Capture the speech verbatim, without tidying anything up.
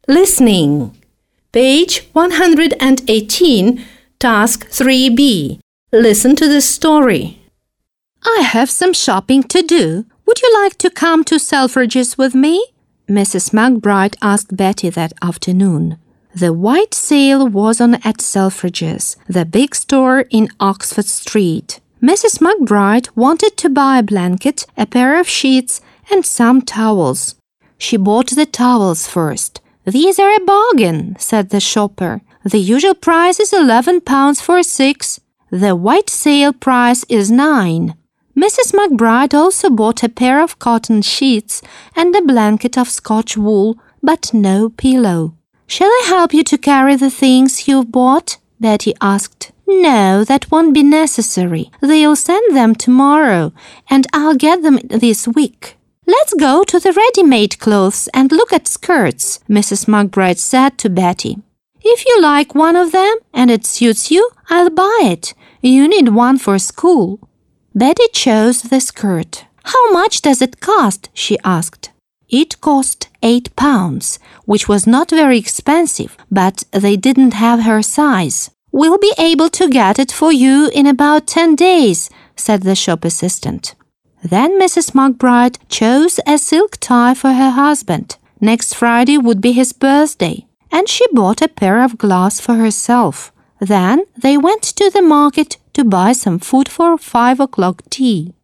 Listening. Page one hundred eighteen, Task three B. Listen to the story. I have some shopping to do. Would you like to come to Selfridges with me? Missus McBride asked Betty that afternoon. The white sale was on at Selfridges, the big store in Oxford Street. Missus McBride wanted to buy a blanket, a pair of sheets, and some towels. She bought the towels first. "These are a bargain," said the shopper. "The usual price is eleven pounds for six. The white sale price is nine." Missus McBride also bought a pair of cotton sheets and a blanket of Scotch wool, but no pillow. "Shall I help you to carry the things you've bought?" Betty asked. "No, that won't be necessary. They'll send them tomorrow, and I'll get them this week." "Let's go to the ready-made clothes and look at skirts," Missus McBride said to Betty. "If you like one of them and it suits you, I'll buy it. You need one for school." Betty chose the skirt. "How much does it cost?" she asked. It cost eight pounds, which was not very expensive, but they didn't have her size. "We'll be able to get it for you in about ten days, said the shop assistant. Then Missus McBride chose a silk tie for her husband. Next Friday would be his birthday, and she bought a pair of gloves for herself. Then they went to the market to buy some food for five o'clock tea.